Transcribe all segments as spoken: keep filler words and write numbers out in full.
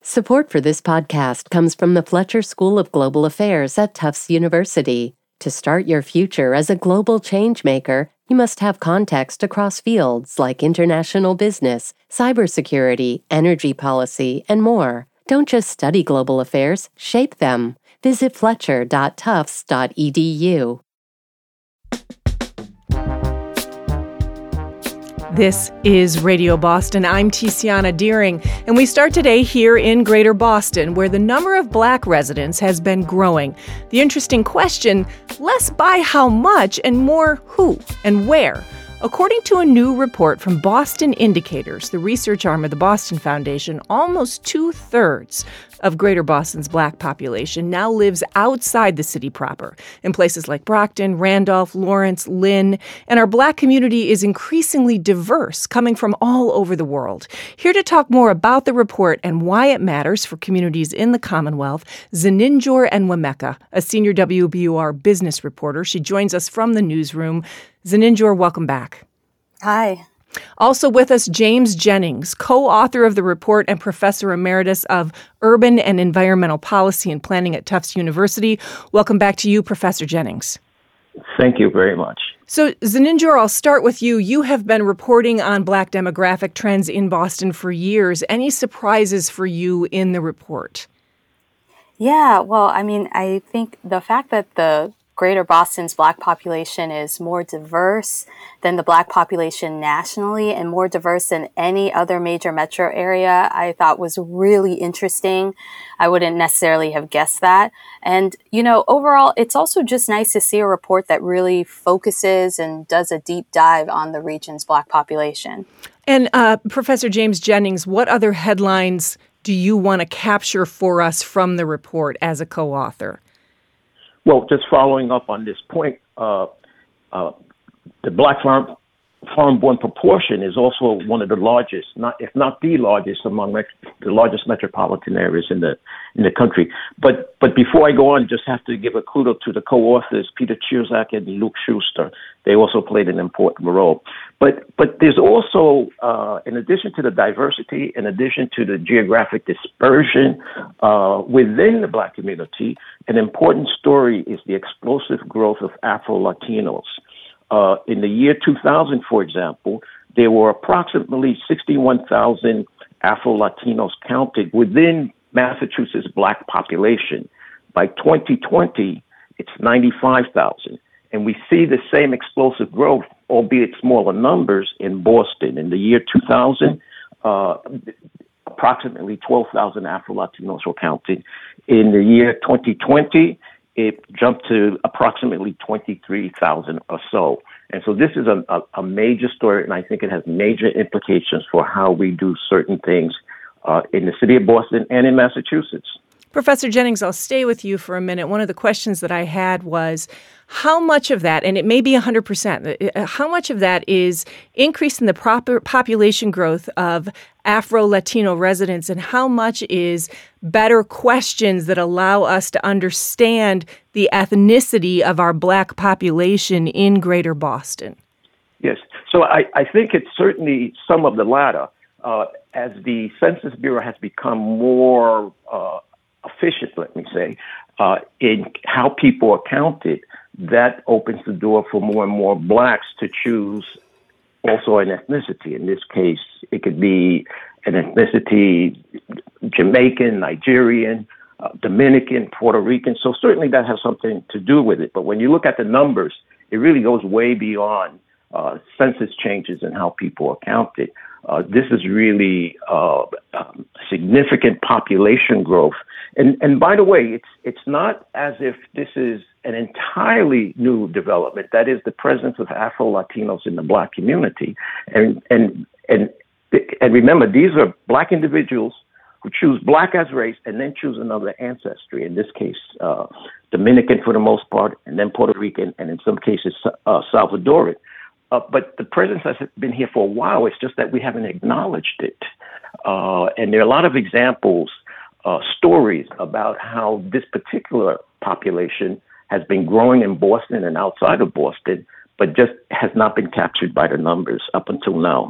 Support for this podcast comes from the Fletcher School of Global Affairs at Tufts University. To start your future as a global changemaker, you must have context across fields like international business, cybersecurity, energy policy, and more. Don't just study global affairs, shape them. Visit fletcher dot tufts dot e d u. This is Radio Boston. I'm Tiziana Deering, and we start today here in Greater Boston, where the number of Black residents has been growing. The interesting question, less by how much and more who and where. According to a new report from Boston Indicators, the research arm of the Boston Foundation, almost two-thirds of Greater Boston's Black population now lives outside the city proper, in places like Brockton, Randolph, Lawrence, Lynn, and our Black community is increasingly diverse, coming from all over the world. Here to talk more about the report and why it matters for communities in the Commonwealth, Zeninjor Enwemeka, a senior W B U R business reporter. She joins us from the newsroom. Zeninjor, welcome back. Hi. Also with us, James Jennings, co-author of the report and professor emeritus of urban and environmental policy and planning at Tufts University. Welcome back to you, Professor Jennings. Thank you very much. So, Zeninjor, I'll start with you. You have been reporting on Black demographic trends in Boston for years. Any surprises for you in the report? Yeah, well, I mean, I think the fact that the Greater Boston's Black population is more diverse than the Black population nationally and more diverse than any other major metro area, I thought was really interesting. I wouldn't necessarily have guessed that. And, you know, overall, it's also just nice to see a report that really focuses and does a deep dive on the region's Black population. And uh, Professor James Jennings, what other headlines do you want to capture for us from the report as a co-author? Well, just following up on this point, uh, uh, the Black farm, foreign-born proportion is also one of the largest, not if not the largest, among met- the largest metropolitan areas in the in the country. But but before I go on, just have to give a kudos to the co-authors, Peter Chirczak and Luke Schuster. They also played an important role. But but there's also, uh, in addition to the diversity, in addition to the geographic dispersion uh, within the Black community, an important story is the explosive growth of Afro-Latinos. Uh, in the year two thousand, for example, there were approximately sixty-one thousand Afro-Latinos counted within Massachusetts' Black population. By twenty twenty, it's ninety-five thousand. And we see the same explosive growth, albeit smaller numbers, in Boston. In the year two thousand, uh, approximately twelve thousand Afro-Latinos were counted. In the year twenty twenty, it jumped to approximately twenty-three thousand or so. And so this is a, a, a major story, and I think it has major implications for how we do certain things uh, in the city of Boston and in Massachusetts. Professor Jennings, I'll stay with you for a minute. One of the questions that I had was how much of that, and it may be one hundred percent, how much of that is increase in the proper population growth of Afro-Latino residents, and how much is better questions that allow us to understand the ethnicity of our Black population in Greater Boston? Yes. So I, I think it's certainly some of the latter. Uh, as the Census Bureau has become more uh, efficient, let me say, uh, in how people are counted, that opens the door for more and more Blacks to choose also an ethnicity. In this case, it could be an ethnicity, Jamaican, Nigerian, uh, Dominican, Puerto Rican. So certainly that has something to do with it. But when you look at the numbers, it really goes way beyond uh, census changes and how people are counted. Uh, this is really uh, um, significant population growth. And and by the way, it's it's not as if this is an entirely new development. That is the presence of Afro-Latinos in the Black community. And and and and remember, these are Black individuals who choose Black as race and then choose another ancestry. In this case, uh, Dominican for the most part, and then Puerto Rican, and in some cases, uh, Salvadoran. Uh, but the presence has been here for a while. It's just that we haven't acknowledged it. Uh, and there are a lot of examples, uh, stories about how this particular population has been growing in Boston and outside of Boston, but just has not been captured by the numbers up until now.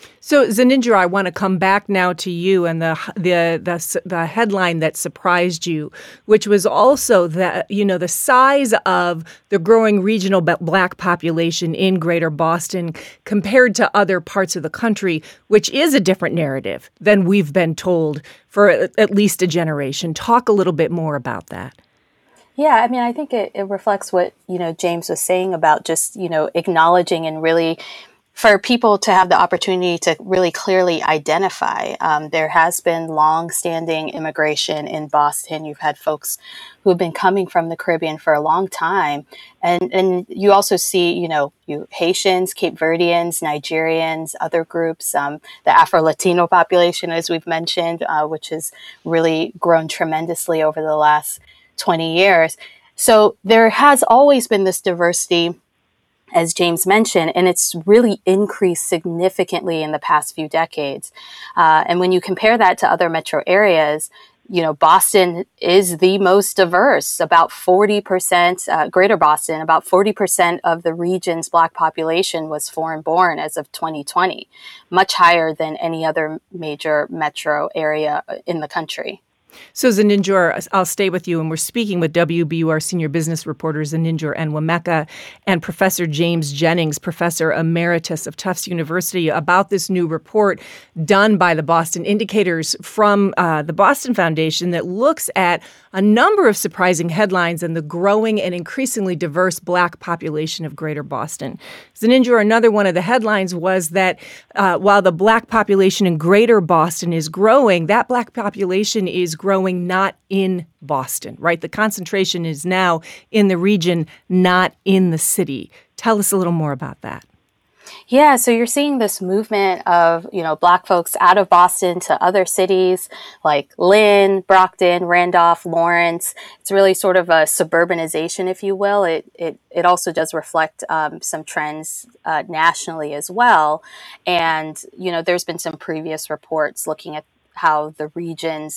So, Zeninjor, I want to come back now to you and the the the the headline that surprised you, which was also that, you know, the size of the growing regional Black population in Greater Boston compared to other parts of the country, which is a different narrative than we've been told for at least a generation. Talk a little bit more about that. Yeah, I mean, I think it, it reflects what, you know, James was saying about just, you know, acknowledging and really for people to have the opportunity to really clearly identify. Um, there has been long-standing immigration in Boston. You've had folks who have been coming from the Caribbean for a long time. And, and you also see, you know, you Haitians, Cape Verdeans, Nigerians, other groups, um, the Afro-Latino population, as we've mentioned, uh, which has really grown tremendously over the last twenty years. So there has always been this diversity, as James mentioned, and it's really increased significantly in the past few decades. Uh, and when you compare that to other metro areas, you know, Boston is the most diverse. About forty percent, uh, Greater Boston, about forty percent of the region's Black population was foreign born as of twenty twenty, much higher than any other major metro area in the country. So, Zeninjor, I'll stay with you, and we're speaking with W B U R senior business reporter Zeninjor Enwemeka and Professor James Jennings, Professor Emeritus of Tufts University, about this new report done by the Boston Indicators from uh, the Boston Foundation that looks at a number of surprising headlines and the growing and increasingly diverse Black population of Greater Boston. Zeninjor, another one of the headlines was that uh, while the Black population in Greater Boston is growing, that Black population is growing not in Boston, right? The concentration is now in the region, not in the city. Tell us a little more about that. Yeah, so you're seeing this movement of, you know, Black folks out of Boston to other cities like Lynn, Brockton, Randolph, Lawrence. It's really sort of a suburbanization, if you will. It it it also does reflect um, some trends uh, nationally as well. And, you know, there's been some previous reports looking at how the region's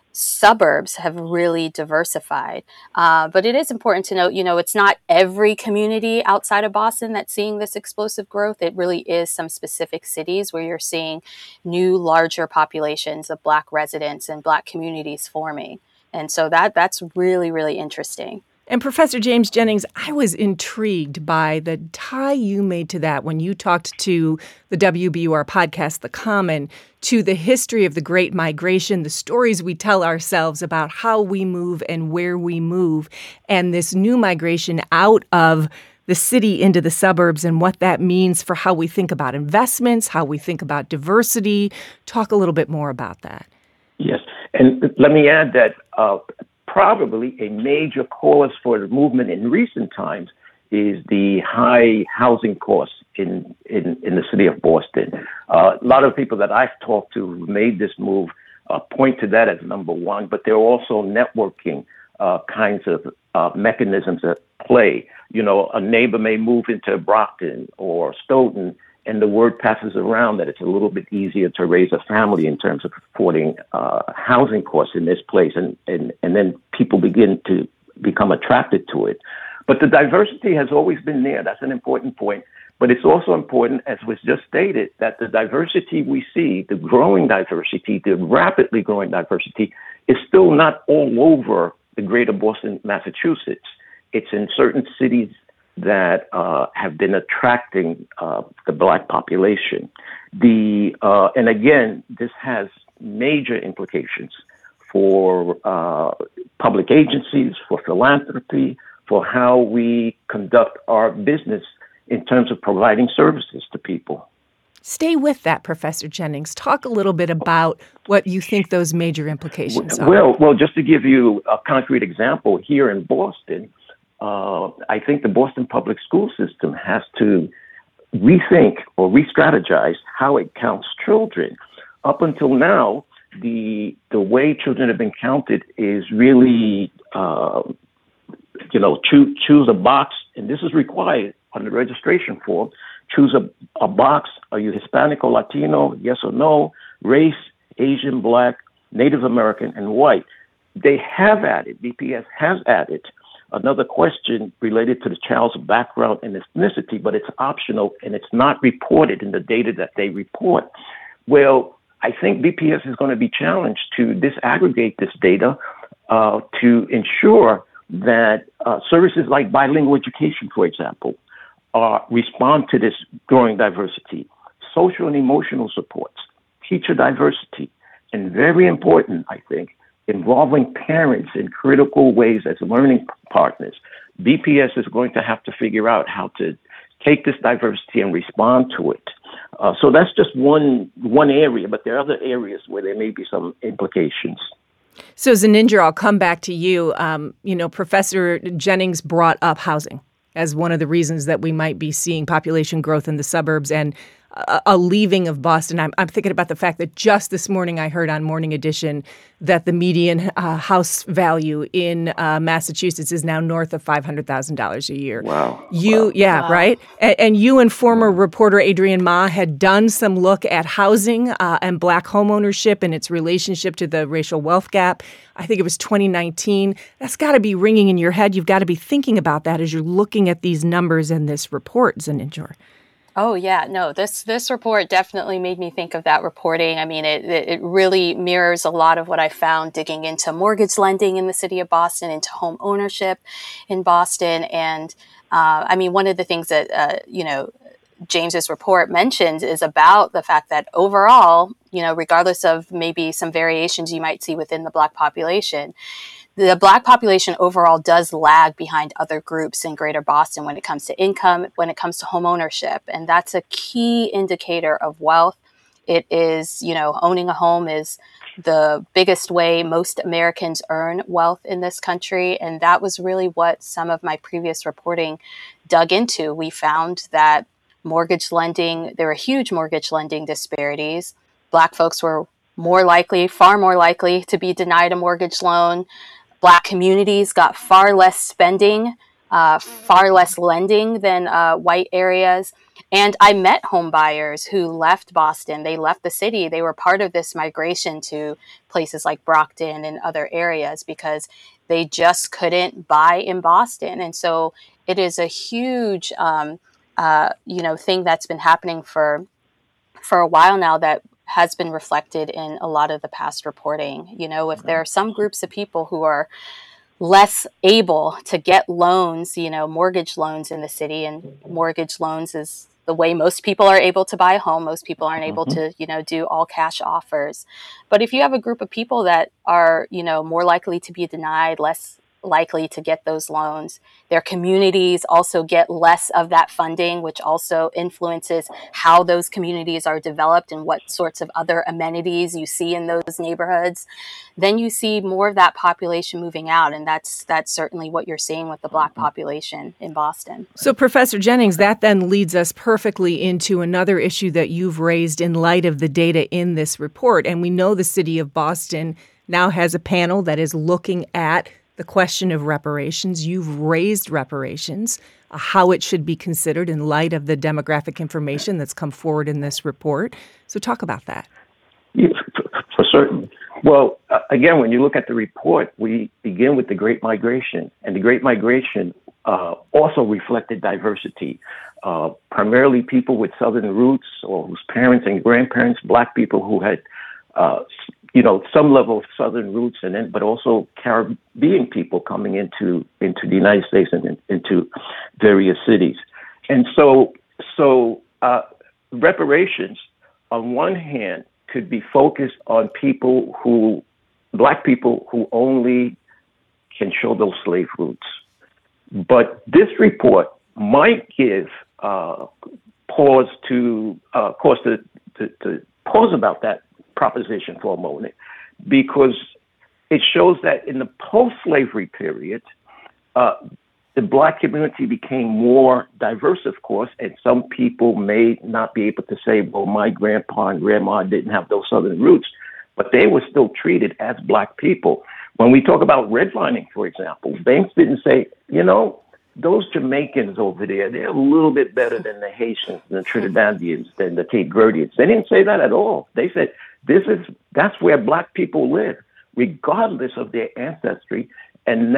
suburbs have really diversified. Uh, but it is important to note, you know, it's not every community outside of Boston that's seeing this explosive growth. It really is some specific cities where you're seeing new, larger populations of Black residents and Black communities forming. And so that that's really, really interesting. And Professor James Jennings, I was intrigued by the tie you made to that when you talked to the W B U R podcast, The Common, to the history of the Great Migration, the stories we tell ourselves about how we move and where we move, and this new migration out of the city into the suburbs and what that means for how we think about investments, how we think about diversity. Talk a little bit more about that. Yes, and let me add that uh, probably a major cause for the movement in recent times is the high housing costs in, in, in the city of Boston. Uh, a lot of people that I've talked to who made this move uh, point to that as number one, but there are also networking uh, kinds of uh, mechanisms at play. You know, a neighbor may move into Brockton or Stoughton, and the word passes around that it's a little bit easier to raise a family in terms of affording uh, housing costs in this place. And, and, and then people begin to become attracted to it. But the diversity has always been there. That's an important point. But it's also important, as was just stated, that the diversity we see, the growing diversity, the rapidly growing diversity, is still not all over the greater Boston, Massachusetts. It's in certain cities that uh, have been attracting uh, the Black population. The uh, and again, this has major implications for uh, public agencies, for philanthropy, for how we conduct our business in terms of providing services to people. Stay with that, Professor Jennings. Talk a little bit about what you think those major implications are. Well, well, just to give you a concrete example, here in Boston, Uh, I think the Boston public school system has to rethink or re-strategize how it counts children. Up until now, the the way children have been counted is really, uh, you know, choose, choose a box, and this is required on the registration form. Choose a, a box. Are you Hispanic or Latino? Yes or no? Race, Asian, Black, Native American, and white. They have added, B P S has added another question related to the child's background and ethnicity, but it's optional and it's not reported in the data that they report. Well, I think B P S is going to be challenged to disaggregate this data uh, to ensure that uh, services like bilingual education, for example, uh, respond to this growing diversity, social and emotional supports, teacher diversity, and very important, I think, involving parents in critical ways as learning partners. B P S is going to have to figure out how to take this diversity and respond to it. Uh, so that's just one one area, but there are other areas where there may be some implications. So, Zeninjor, I'll come back to you. Um, you know, Professor Jennings brought up housing as one of the reasons that we might be seeing population growth in the suburbs and a, a leaving of Boston. I'm, I'm thinking about the fact that just this morning I heard on Morning Edition that the median uh, house value in uh, Massachusetts is now north of five hundred thousand dollars a year. Wow. You, wow. yeah, wow. right? And, and you and former reporter Adrienne Ma had done some look at housing uh, and Black homeownership and its relationship to the racial wealth gap. I think it was twenty nineteen. That's got to be ringing in your head. You've got to be thinking about that as you're looking at these numbers in this report, Zeninjor. Oh, yeah. No, this this report definitely made me think of that reporting. I mean, it, it really mirrors a lot of what I found digging into mortgage lending in the city of Boston, into home ownership in Boston. And uh, I mean, one of the things that, uh, you know, James's report mentions is about the fact that overall, you know, regardless of maybe some variations you might see within the Black population, the Black population overall does lag behind other groups in Greater Boston when it comes to income, when it comes to home ownership. And that's a key indicator of wealth. It is, you know, owning a home is the biggest way most Americans earn wealth in this country. And that was really what some of my previous reporting dug into. We found that mortgage lending, there were huge mortgage lending disparities. Black folks were more likely, far more likely to be denied a mortgage loan. Black communities got far less spending, uh, far less lending than uh, white areas. And I met home buyers who left Boston. They left the city. They were part of this migration to places like Brockton and other areas because they just couldn't buy in Boston. And so it is a huge, um, uh, you know, thing that's been happening for for a while now that has been reflected in a lot of the past reporting. You know, if there are some groups of people who are less able to get loans, you know, mortgage loans in the city, and mortgage loans is the way most people are able to buy a home. Most people aren't able Mm-hmm. to, you know, do all cash offers. But if you have a group of people that are, you know, more likely to be denied, less likely to get those loans, their communities also get less of that funding, which also influences how those communities are developed and what sorts of other amenities you see in those neighborhoods, then you see more of that population moving out. And that's that's certainly what you're seeing with the Black population in Boston. So, Professor Jennings, that then leads us perfectly into another issue that you've raised in light of the data in this report. And we know the city of Boston now has a panel that is looking at the question of reparations. You've raised reparations, uh, how it should be considered in light of the demographic information that's come forward in this report. So talk about that. Yeah, for, for certain. Well, uh, again, when you look at the report, we begin with the Great Migration. And the Great Migration uh, also reflected diversity, uh, primarily people with Southern roots or whose parents and grandparents, Black people who had uh, you know, some level of Southern roots, and then, but also Caribbean people coming into into the United States and in, into various cities. And so, so uh, reparations, on one hand, could be focused on people who, Black people who only can show those slave roots. But this report might give uh, pause to uh, cause to, to, to pause about that proposition for a moment, because it shows that in the post-slavery period, uh, the Black community became more diverse, of course, and some people may not be able to say, well, my grandpa and grandma didn't have those Southern roots, but they were still treated as Black people. When we talk about redlining, for example, Banks didn't say, you know, those Jamaicans over there, they're a little bit better than the Haitians and the Trinidadians, than the Cape Verdeans. They didn't say that at all. They said, this is, that's where Black people live, regardless of their ancestry. And that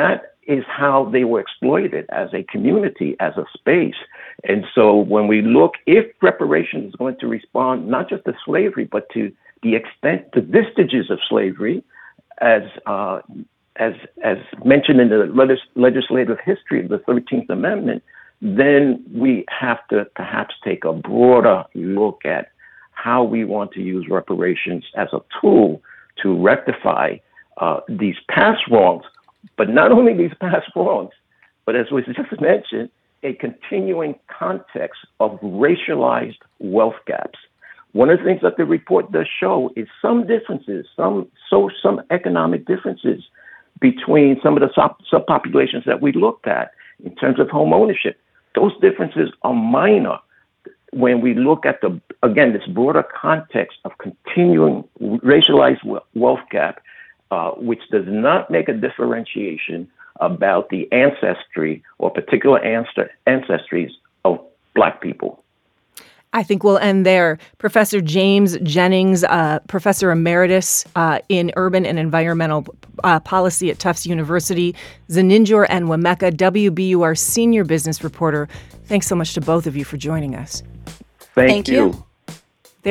is how they were exploited as a community, as a space. And so when we look, if reparations is going to respond not just to slavery, but to the extent, the vestiges of slavery, as uh, as as mentioned in the legis- legislative history of the thirteenth Amendment, then we have to perhaps take a broader look at how we want to use reparations as a tool to rectify uh, these past wrongs. But not only these past wrongs, but as was just mentioned, a continuing context of racialized wealth gaps. One of the things that the report does show is some differences, some so some economic differences between some of the sub- subpopulations that we looked at in terms of home ownership. Those differences are minor when we look at the, again, this broader context of continuing racialized wealth gap, uh, which does not make a differentiation about the ancestry or particular ancestries of Black people. I think we'll end there. Professor James Jennings, uh, Professor Emeritus uh, in Urban and Environmental uh, Policy at Tufts University, Zeninjor Enwemeka, W B U R Senior Business Reporter. Thanks so much to both of you for joining us. Thank, Thank you. you.